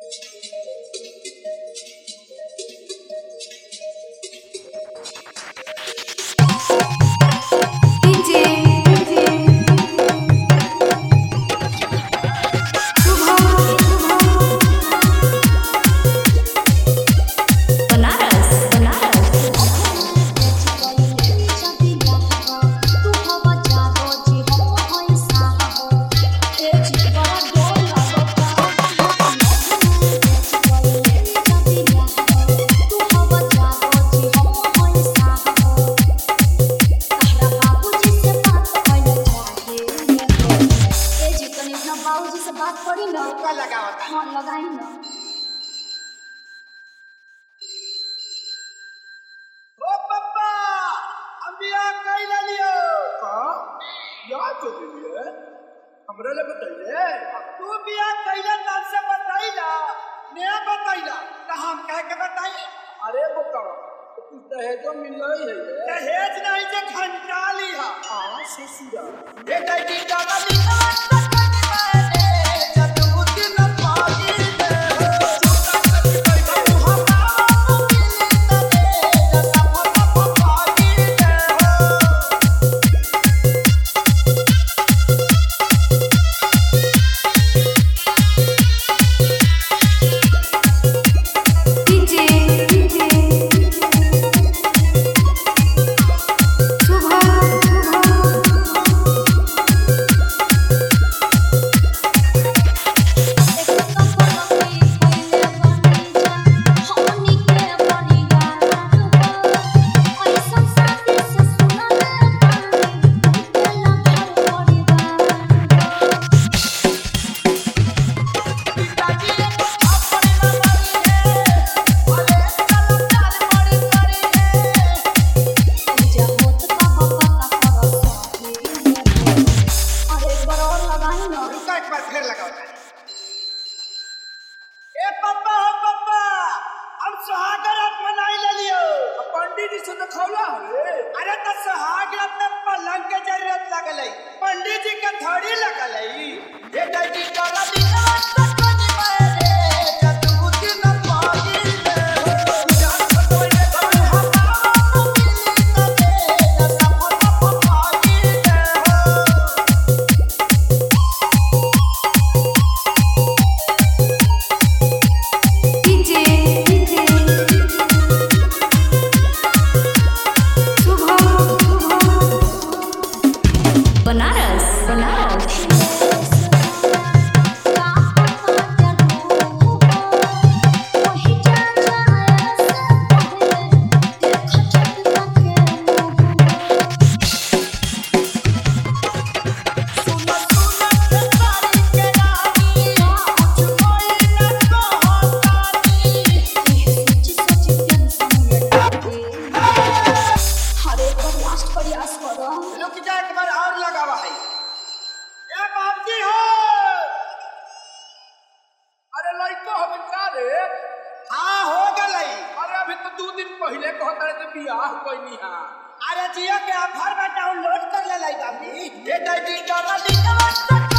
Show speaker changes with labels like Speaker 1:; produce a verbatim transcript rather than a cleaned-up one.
Speaker 1: बाबूजी से बात करी ना
Speaker 2: का लगावता
Speaker 1: हां लगाई ना।
Speaker 2: ओ पापा हम बियाह कइला लियो का याद तो दिए हमरा ले बताइए तू बियाह कइला तब से बताइला ने बताइला त हम कह के बताई। अरे बताओ तू दहेज मिलई है दहेज नहीं जे घंटा लिया आ ससुरा ये कटी का लिया अरे तो सुहाग में पलंग के जरूरत लगल है पंडित जी के थोड़ी लगल है ये डटी करा दिना तक नहीं मारे जदू दिन पागी ले जान खतोए कर हवा मिली तबे सब पागी
Speaker 1: बनारस बनारस
Speaker 2: पहले कहता है बियाह कोई नहीं है।
Speaker 1: अरे जियो के ऑफर में डाउनलोड कर ले लाई बाबी
Speaker 2: ये डाइटिंग का